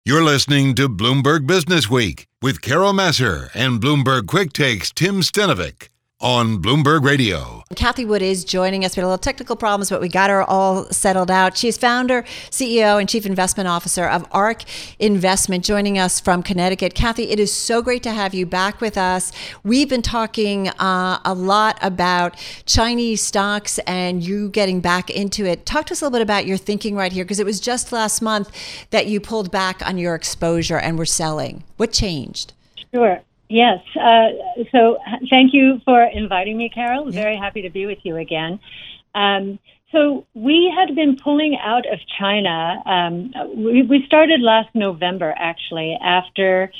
You're listening to Bloomberg Business Week with Carol Massar and Bloomberg Quick Takes Tim Stenovic on Bloomberg Radio. Cathie Wood is joining us. We had a little technical problems, but we got her all settled out. She's founder, CEO, and Chief Investment Officer of ARK Investment, joining us from Connecticut. Cathie, it is so great to have you back with us. We've been talking a lot about Chinese stocks and you getting back into it. Talk to us a little bit about your thinking right here, because it was just last month that you pulled back on your exposure and were selling. What changed? Sure. Yes. So thank you for inviting me, Carol. Very happy to be with you again. So we had been pulling out of China. We started last November, actually, after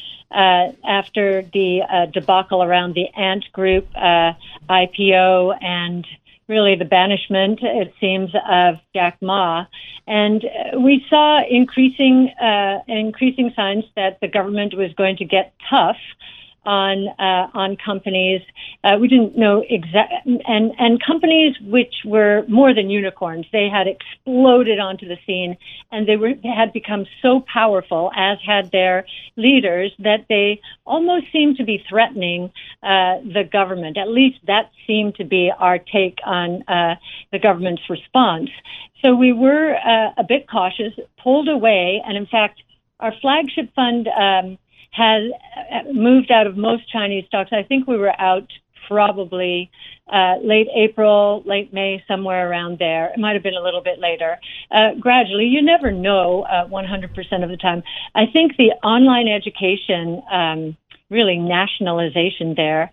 the debacle around the Ant Group IPO and really the banishment, it seems, of Jack Ma. And we saw increasing signs that the government was going to get tough on companies. We didn't know and companies which were more than unicorns. They had exploded onto the scene, and they had become so powerful, as had their leaders, that they almost seemed to be threatening the government. At least that seemed to be our take on the government's response. So we were a bit cautious, pulled away, and in fact, our flagship fund has moved out of most Chinese stocks. I think we were out probably late April, late May, somewhere around there. It might have been a little bit later. Gradually, you never know 100% of the time. I think the online education really nationalization there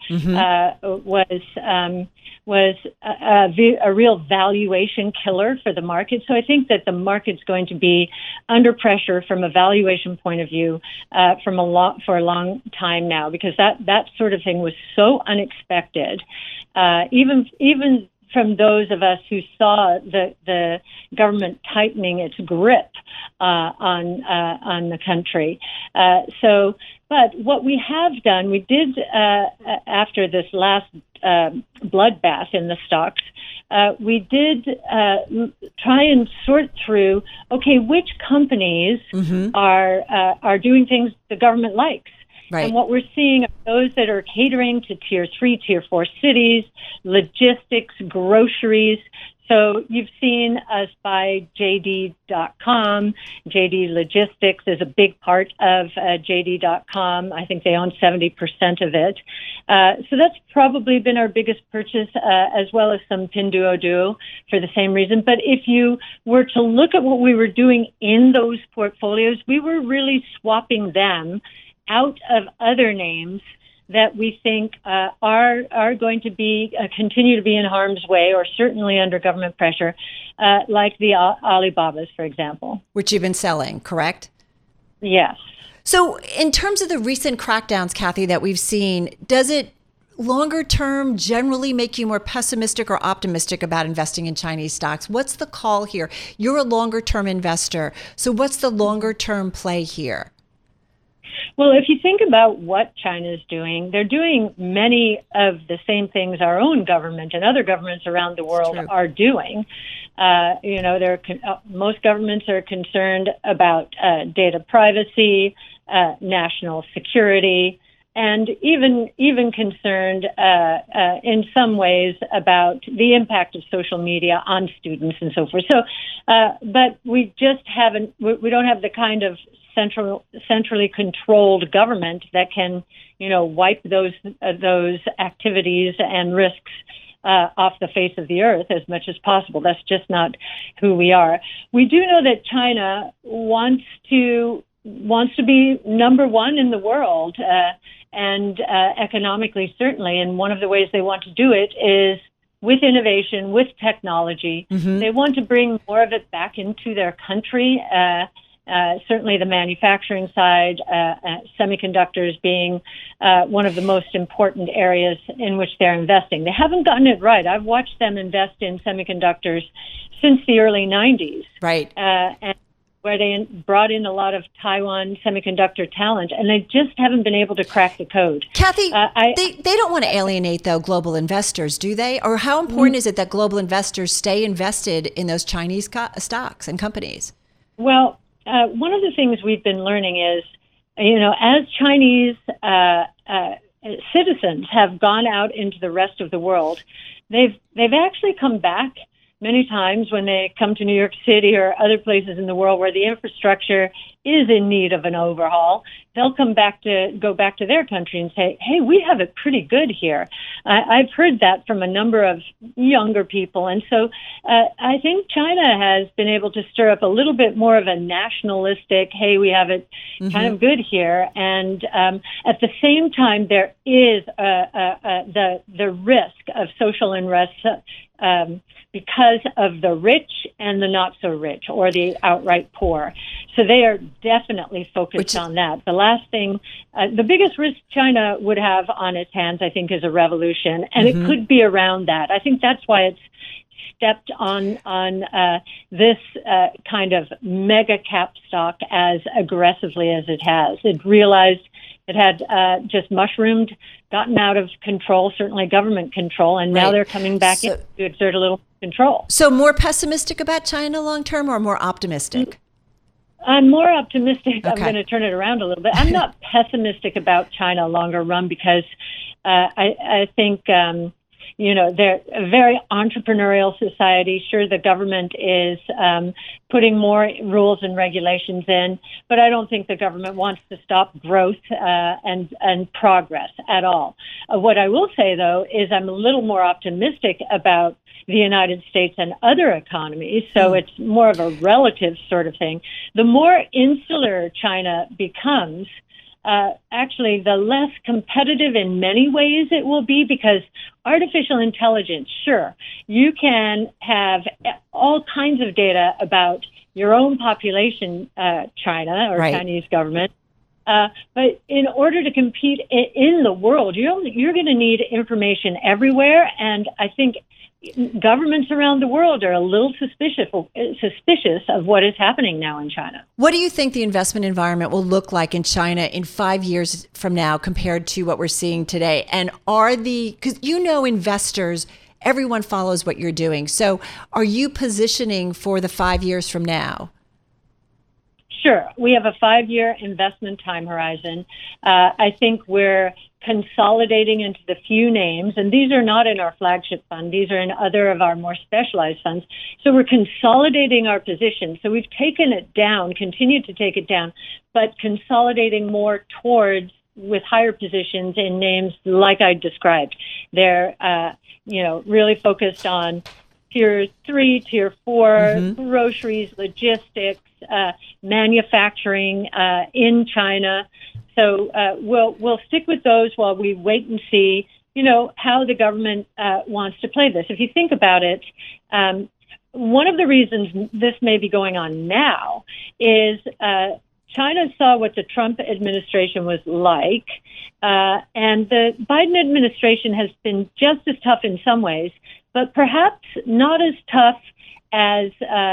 was a real valuation killer for the market. So I think that the market's going to be under pressure from a valuation point of view for a long time now, because that sort of thing was so unexpected. Even from those of us who saw the government tightening its grip on the country. But what we have done, we did after this last bloodbath in the stocks, we did try and sort through, okay, which companies are doing things the government likes. Right. And what we're seeing are those that are catering to tier 3, tier 4 cities, logistics, groceries. So you've seen us buy JD.com. JD Logistics is a big part of JD.com. I think they own 70% of it. So that's probably been our biggest purchase, as well as some Pinduoduo for the same reason. But if you were to look at what we were doing in those portfolios, we were really swapping them out of other names that we think are going to be continue to be in harm's way, or certainly under government pressure, like the Alibabas, for example. Which you've been selling, correct? Yes. So in terms of the recent crackdowns, Cathie, that we've seen, does it longer term generally make you more pessimistic or optimistic about investing in Chinese stocks? What's the call here? You're a longer term investor. So what's the longer term play here? Well, if you think about what China is doing, they're doing many of the same things our own government and other governments around the world are doing. Most governments are concerned about data privacy, national security, and even concerned in some ways about the impact of social media on students and so forth. So, but we just haven't. We don't have the kind of centrally controlled government that can, wipe those activities and risks off the face of the earth as much as possible. That's just not who we are. We do know that China wants to be number one in the world, and economically, certainly. And one of the ways they want to do it is with innovation, with technology. They want to bring more of it back into their country. Certainly the manufacturing side, semiconductors being one of the most important areas in which they're investing. They haven't gotten it right. I've watched them invest in semiconductors since the early 90s. Right. And where they brought in a lot of Taiwan semiconductor talent, and they just haven't been able to crack the code. Cathie, they don't want to alienate, though, global investors, do they? Or how important is it that global investors stay invested in those Chinese stocks and companies? Well, one of the things we've been learning is, as Chinese citizens have gone out into the rest of the world, they've actually come back many times when they come to New York City or other places in the world where the infrastructure is in need of an overhaul. They'll go back to their country and say, hey, we have it pretty good here. I've heard that from a number of younger people. And so I think China has been able to stir up a little bit more of a nationalistic, hey, we have it kind of good here. And at the same time, there is the risk of social unrest because of the rich and the not so rich, or the outright poor. So they are definitely focused on that. The last thing, the biggest risk China would have on its hands, I think, is a revolution, and it could be around that. I think that's why it's stepped on this kind of mega cap stock as aggressively as it has. It realized it had just mushroomed, gotten out of control, certainly government control, and now they're coming back in to exert a little control. So more pessimistic about China long term, or more optimistic? I'm more optimistic. Okay. I'm going to turn it around a little bit. I'm not pessimistic about China longer run because I think they're a very entrepreneurial society. Sure, the government is putting more rules and regulations in, but I don't think the government wants to stop growth and progress at all. What I will say, though, is I'm a little more optimistic about the United States and other economies, so it's more of a relative sort of thing. The more insular China becomes, actually, the less competitive in many ways it will be, because artificial intelligence, sure, you can have all kinds of data about your own population, China or Chinese government. But in order to compete in the world, you're going to need information everywhere. And I think governments around the world are a little suspicious of what is happening now in China. What do you think the investment environment will look like in China in 5 years from now compared to what we're seeing today? And because investors, everyone follows what you're doing. So are you positioning for the 5 years from now? Sure. We have a 5-year investment time horizon. I think we're consolidating into the few names, and these are not in our flagship fund. These are in other of our more specialized funds. So we're consolidating our position. So we've taken it down, continued to take it down, but consolidating more towards with higher positions in names like I described. They're, really focused on Tier 3, Tier 4, groceries, logistics, manufacturing in China. So we'll stick with those while we wait and see, how the government wants to play this. If you think about it, one of the reasons this may be going on now is China saw what the Trump administration was like, and the Biden administration has been just as tough in some ways, but perhaps not as tough as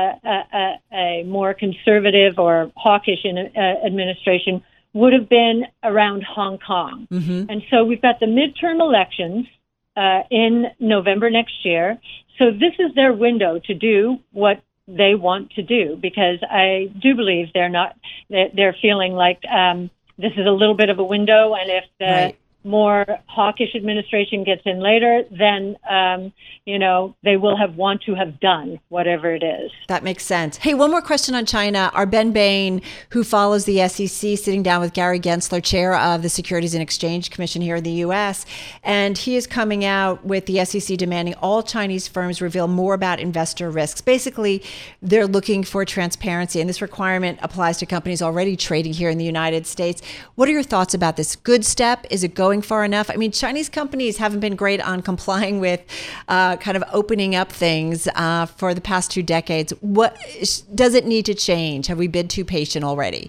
a more conservative or hawkish administration would have been around Hong Kong. And so we've got the midterm elections in November next year. So this is their window to do what they want to do, because I do believe they're feeling like this is a little bit of a window, and if the more hawkish administration gets in later, then, they will want to have done whatever it is. That makes sense. Hey, one more question on China. Our Ben Bain, who follows the SEC, sitting down with Gary Gensler, chair of the Securities and Exchange Commission here in the U.S., and he is coming out with the SEC demanding all Chinese firms reveal more about investor risks. Basically, they're looking for transparency, and this requirement applies to companies already trading here in the United States. What are your thoughts about this? Good step? Is it going far enough? I mean, Chinese companies haven't been great on complying with kind of opening up things for the past 2 decades. What does it need to change? Have we been too patient already?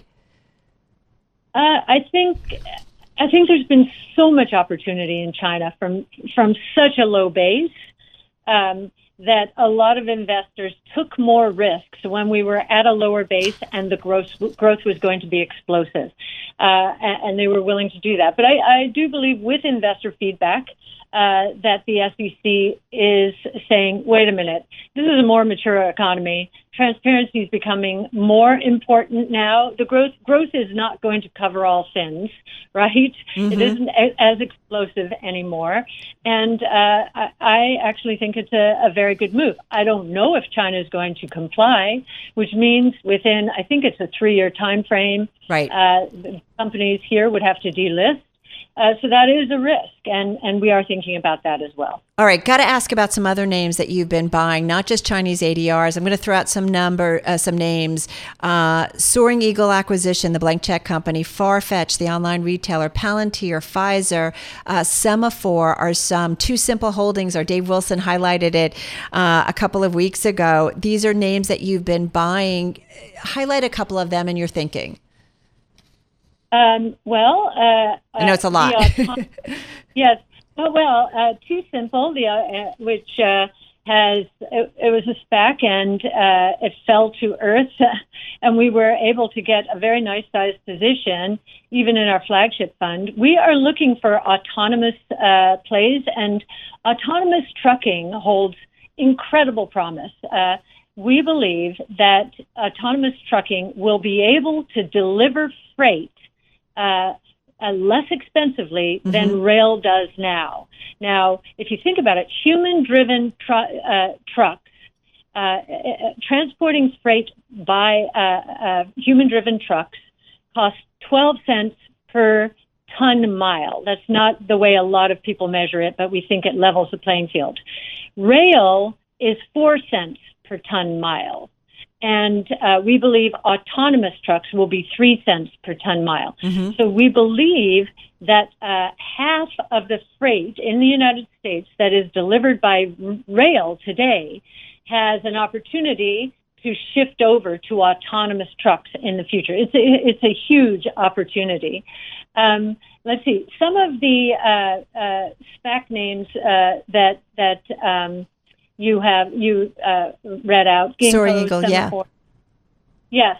I think there's been so much opportunity in China from such a low base that a lot of investors took more risks when we were at a lower base and the growth was going to be explosive, and they were willing to do that. But I do believe with investor feedback that the SEC is saying, wait a minute, this is a more mature economy. transparency is becoming more important now. The growth is not going to cover all sins, right? Mm-hmm. It isn't as explosive anymore. And I actually think it's a very good move. I don't know if China is going to comply, which means within, I think it's a 3-year time frame, right. Companies here would have to delist. So that is a risk, and we are thinking about that as well. All right, got to ask about some other names that you've been buying, not just Chinese ADRs. I'm going to throw out some names. Soaring Eagle Acquisition, the blank check company, Farfetch, the online retailer, Palantir, Pfizer, Semaphore are some. Too Simple Holdings, or Dave Wilson highlighted it a couple of weeks ago. These are names that you've been buying. Highlight a couple of them in your thinking. I know it's a lot. Yes. Too Simple, which it was a SPAC, and it fell to earth, and we were able to get a very nice sized position, even in our flagship fund. We are looking for autonomous plays, and autonomous trucking holds incredible promise. We believe that autonomous trucking will be able to deliver freight less expensively than rail does now. Now, if you think about it, human-driven trucks, transporting freight by human-driven trucks costs 12 cents per ton mile. That's not the way a lot of people measure it, but we think it levels the playing field. Rail is 4 cents per ton mile. And we believe autonomous trucks will be 3 cents per ton mile. Mm-hmm. So we believe that half of the freight in the United States that is delivered by rail today has an opportunity to shift over to autonomous trucks in the future. It's a huge opportunity. Let's see, some of the SPAC names that you read out. Ginkgo, Soaring Eagle, Semaphore. Yes.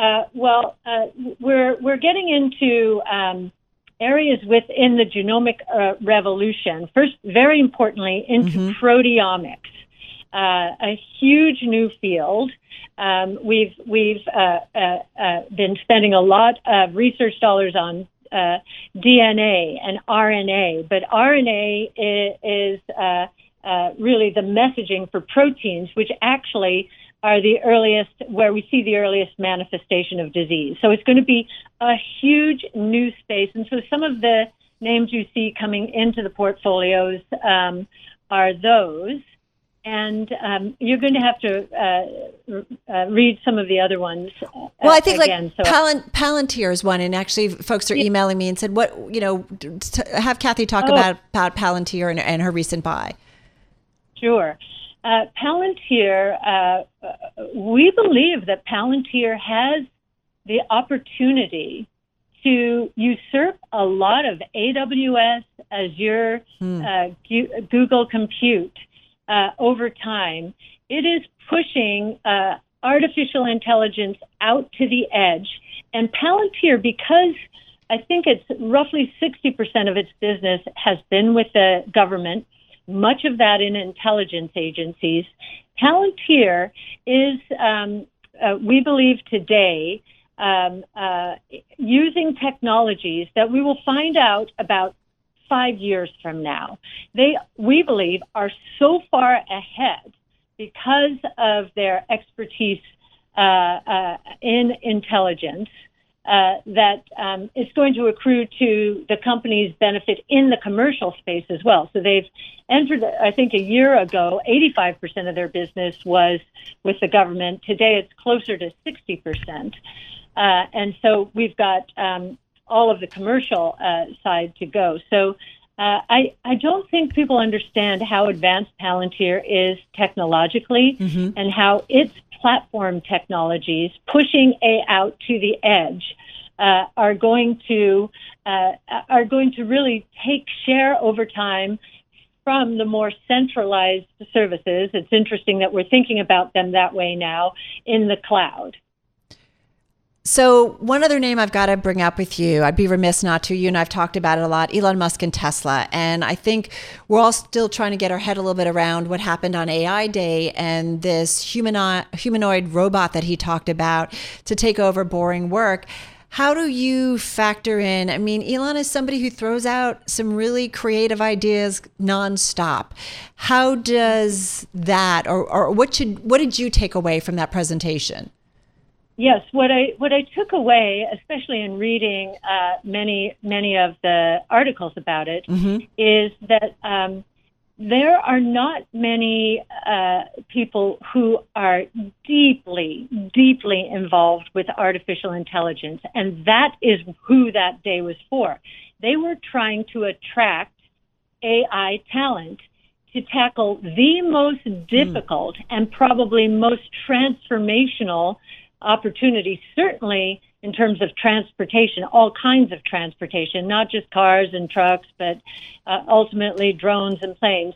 We're getting into areas within the genomic revolution. First, very importantly, into proteomics, a huge new field. We've been spending a lot of research dollars on DNA and RNA, but RNA is really the messaging for proteins, which actually are the earliest, where we see the earliest manifestation of disease. So it's going to be a huge new space. And so some of the names you see coming into the portfolios are those. And you're going to have to read some of the other ones. Well, I think again, Palantir is one, and actually, folks are emailing me and said, "What have Kathy talk about Palantir and her recent buy." Sure. Palantir, we believe that Palantir has the opportunity to usurp a lot of AWS, Azure, Google Compute over time. It is pushing artificial intelligence out to the edge. And Palantir, because I think it's roughly 60% of its business has been with the government, much of that in intelligence agencies. Palantir is, we believe today, using technologies that we will find out about 5 years from now. We believe, are so far ahead because of their expertise in intelligence that it's going to accrue to the company's benefit in the commercial space as well. So they've entered, I think a year ago, 85% of their business was with the government. Today it's closer to 60%. And so we've got all of the commercial side to go. So I don't think people understand how advanced Palantir is technologically and how its platform technologies pushing out to the edge are going to really take share over time from the more centralized services. It's interesting that we're thinking about them that way now in the cloud. So one other name I've got to bring up with you, I'd be remiss not to. You and I've talked about it a lot, Elon Musk and Tesla. And I think we're all still trying to get our head a little bit around what happened on AI Day and this humanoid robot that he talked about to take over boring work. How do you factor in? I mean, Elon is somebody who throws out some really creative ideas nonstop. How does that, or what did you take away from that presentation? Yes, what I took away, especially in reading many of the articles about it, is that there are not many people who are deeply involved with artificial intelligence, and that is who that day was for. They were trying to attract AI talent to tackle the most difficult and probably most transformational opportunities, certainly in terms of transportation, all kinds of transportation, not just cars and trucks, but ultimately drones and planes,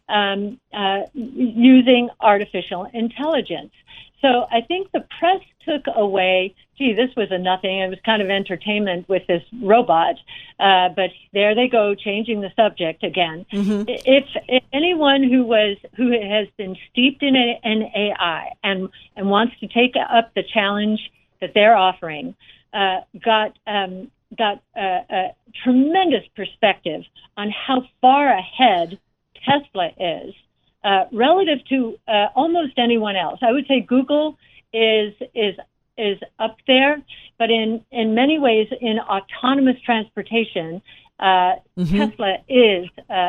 using artificial intelligence. So I think the press took away, this was a nothing. It was kind of entertainment with this robot, but there they go, changing the subject again. If anyone who has been steeped in AI and wants to take up the challenge that they're offering, got a tremendous perspective on how far ahead Tesla is relative to almost anyone else. I would say Google is up there, but in many ways in autonomous transportation, Tesla is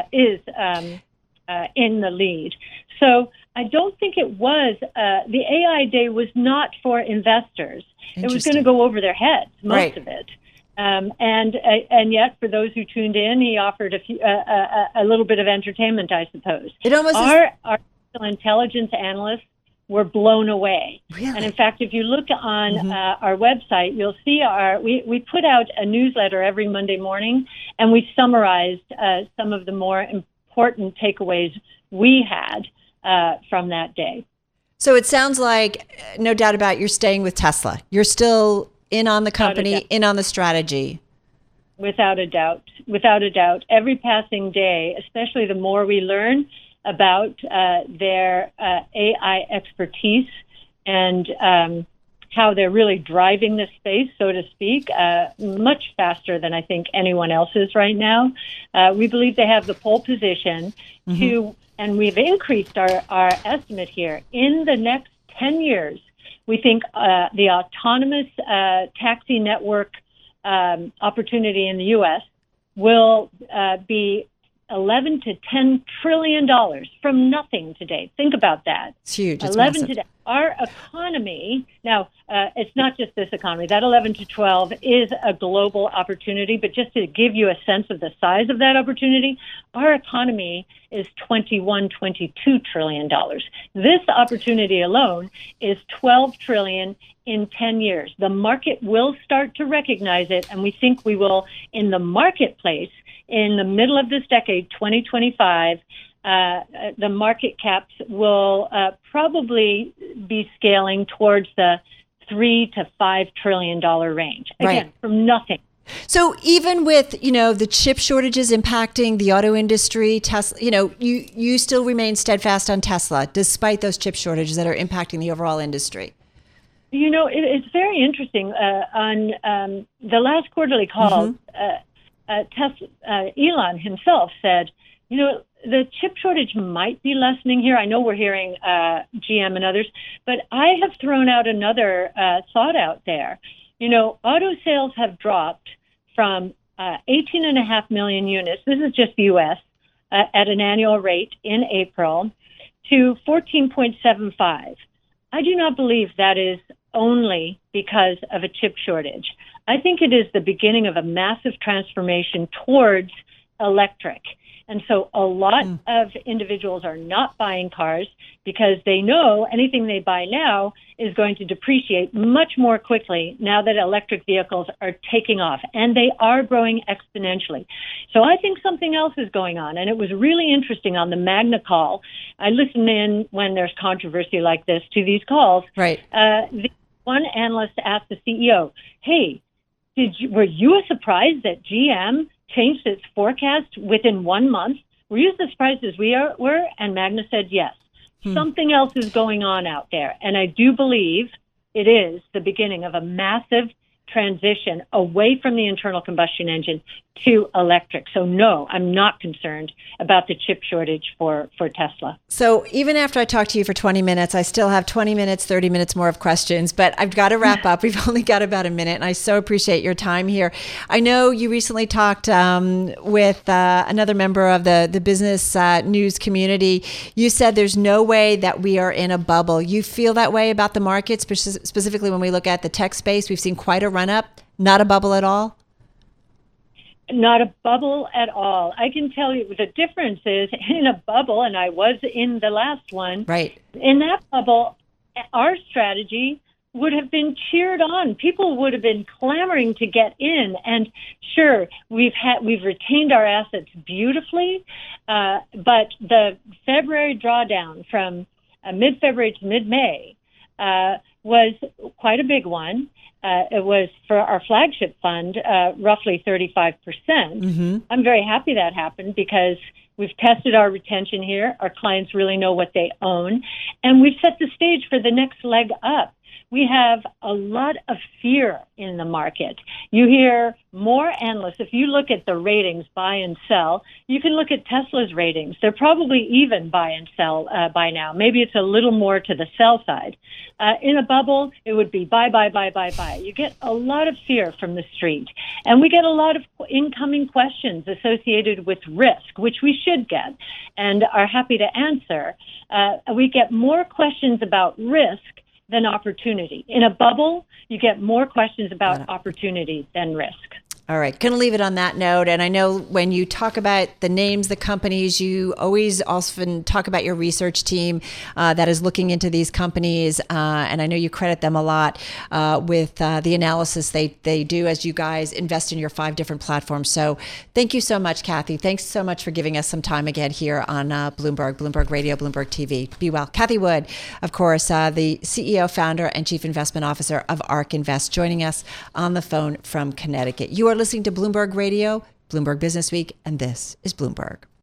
in the lead. So I don't think it was the AI Day was not for investors. It was going to go over their heads, most of it. And yet, for those who tuned in, he offered a little bit of entertainment, I suppose. It almost our artificial intelligence analysts were blown away. Really? And in fact, if you look on our website, you'll see we put out a newsletter every Monday morning, and we summarized some of the more important takeaways we had from that day. So it sounds like, no doubt about it, you're staying with Tesla. You're still in on the company, in on the strategy. Without a doubt. Without a doubt. Every passing day, especially the more we learn about their AI expertise and how they're really driving this space, so to speak, much faster than I think anyone else is right now. We believe they have the pole position to, and we've increased our estimate here, in the next 10 years, we think the autonomous taxi network opportunity in the U.S. will be $11 to $10 trillion from nothing today. Think about that. It's huge. It's 11 massive. today. Our economy, now it's not just this economy, that 11 to 12 is a global opportunity, but just to give you a sense of the size of that opportunity, our economy is $21-22 trillion. This opportunity alone is $12 trillion in 10 years. The market will start to recognize it, and we think we will, in the marketplace, in the middle of this decade, 2025, the market caps will probably be scaling towards the $3 to $5 trillion range. Again, from nothing. So even with, the chip shortages impacting the auto industry, Tesla, you still remain steadfast on Tesla, despite those chip shortages that are impacting the overall industry. It's very interesting. On the last quarterly call, Tesla, Elon himself said, the chip shortage might be lessening here. I know we're hearing GM and others, but I have thrown out another thought out there. Auto sales have dropped from 18.5 million units, this is just the U.S., at an annual rate in April, to 14.75. I do not believe that is only because of a chip shortage. I think it is the beginning of a massive transformation towards electric. And so a lot of individuals are not buying cars because they know anything they buy now is going to depreciate much more quickly now that electric vehicles are taking off, and they are growing exponentially. So I think something else is going on, and it was really interesting on the Magna call. I listen in when there's controversy like this to these calls. Right. one analyst asked the CEO, "Hey, were you surprised that GM changed its forecast within 1 month? Were you as surprised as we were?" And Magna said, "Yes. Something else is going on out there." And I do believe it is the beginning of a massive transition away from the internal combustion engine to electric. So no, I'm not concerned about the chip shortage for Tesla. So even after I talk to you for 20 minutes, I still have 20 minutes, 30 minutes more of questions, but I've got to wrap up. We've only got about a minute, and I so appreciate your time here. I know you recently talked with another member of the business news community. You said there's no way that we are in a bubble. You feel that way about the market, specifically when we look at the tech space? We've seen quite a run up, not a bubble at all? Not a bubble at all. I can tell you the difference is in a bubble, and I was in the last one. Right. In that bubble, our strategy would have been cheered on. People would have been clamoring to get in. And sure, we've retained our assets beautifully, but the February drawdown from mid-February to mid-May was quite a big one. It was for our flagship fund, roughly 35%. Mm-hmm. I'm very happy that happened because we've tested our retention here. Our clients really know what they own. And we've set the stage for the next leg up. We have a lot of fear in the market. You hear more analysts. If you look at the ratings, buy and sell, you can look at Tesla's ratings. They're probably even buy and sell by now. Maybe it's a little more to the sell side. In a bubble, it would be buy, buy, buy, buy, buy. You get a lot of fear from the street. And we get a lot of incoming questions associated with risk, which we should get and are happy to answer. We get more questions about risk than opportunity. In a bubble, you get more questions about opportunity than risk. All right. Going to leave it on that note. And I know when you talk about the names, the companies, you always often talk about your research team that is looking into these companies. And I know you credit them a lot with the analysis they do as you guys invest in your 5 different platforms. So thank you so much, Kathy. Thanks so much for giving us some time again here on Bloomberg Radio, Bloomberg TV. Be well. Kathy Wood, of course, the CEO, founder, and chief investment officer of ARK Invest, joining us on the phone from Connecticut. You are listening to Bloomberg Radio, Bloomberg Business Week, and this is Bloomberg.